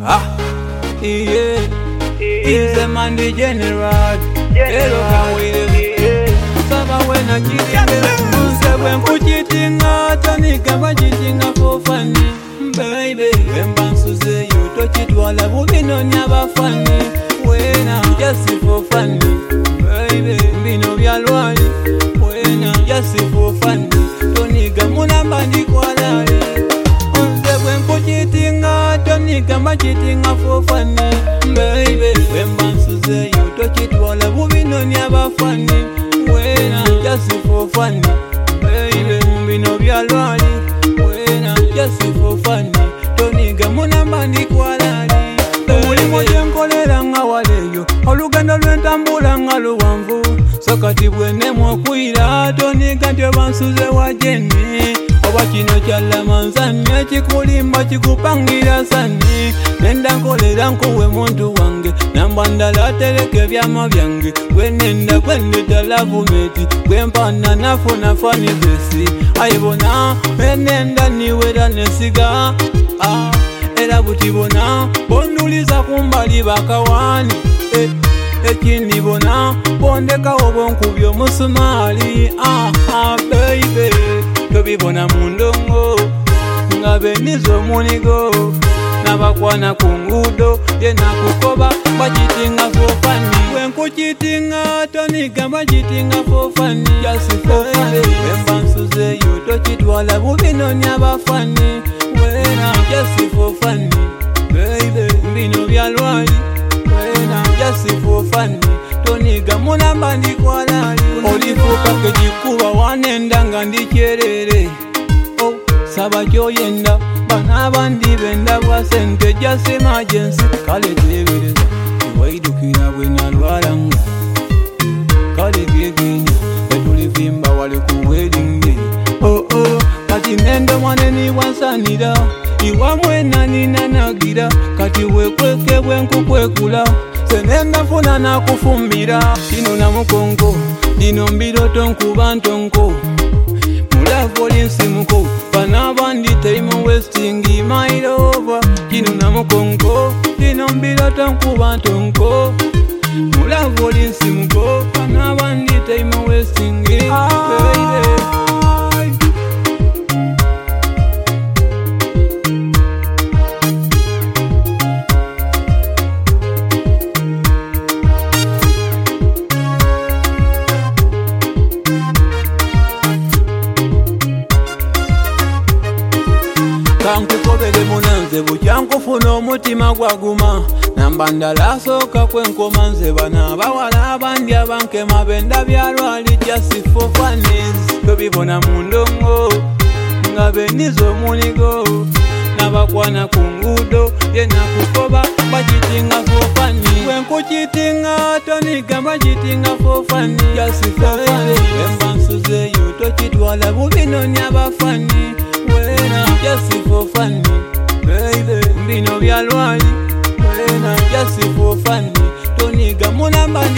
Yeah, he's a man the general. Hello, can we Saba when I cheat, when cheating, Tony Gaba cheating for funny. Baby, when Bansu say you touch it while I will be no never funny. When I'm just for funny. Baby, be no real one. When I'm just for funny. Tony Gamuna Bandi Kualari. When cheating, Tony Gaba cheating for funny. Baby, when Bansu say you touch it while I will be no never funny. When I'm just for funny. Baby, be no real one. When I'm just for funny. Tony Gamuna Bandi Kualari. Omulimu gyenkolera nga waleyo olugendo lwentambula nga luwanvu so kati bwenemu okwira toniga nti obansuze wajeni oba kino kyalamanzani ekikulimba kikupangira sani nenda nkolera nkuwe muntu wange nambandala atereka ebyama byange gwenenda gwendeta lavumeti gwempana nafuna fanibesi ayibona enenda niwera nesiga era butibona bonduliza kumbali bakawani ekinibona bondekawo bonkubye omusumali baby tobibona mundongo nga beniza omunigo nabakwana ku ngudo yenakukoba bakitinga fofani wenkukitinga tonigamba kitinga fofani jasifofani wembansuzeyo tokitwala bubinonya bafani when I'm just for funny, baby, bino byalwali. When I'm just for funny, Tony Gamuna Bandi Kualari. Olifuka kejikuba wanenda nga ndikyerere. Oh, saba kyoyenda bana bandi benda bwa sente just emergency. Kale tebereza iwaidukira bwe nalwalanga. Kale byegenya betulivimba wale ku wedding day. Oh oh, kati nendo mwaneni wansanira iwa mwena ninanagira kati wekweke bwenkukwekula senenda funa nakufumbira kino namukongo dino mbiroto nkuba ntonko mulavoli nsimuko bana bandi time wasting my over kino namukongo dino mbiroto nkuba ntonko mulavoli nsimuko bana bandi time wasting baby. Kankukobele munanze bukyankufuna omutima gwaguma nambandala asooka kwenkoma nze bana abawala abandi abankema benda byalwali just for funnies tobibona mundongo nga beniza omunigo nabakwana ku ngudo yenakukoba bakitinga for funny wenkukitinga tonigamba kitinga for funny just for funny wembansuzeyo tokitwala bubinonya bafani when I'm just for funny, baby, bino byalwali. When I'm just for funny, Tony Gamuna Bandi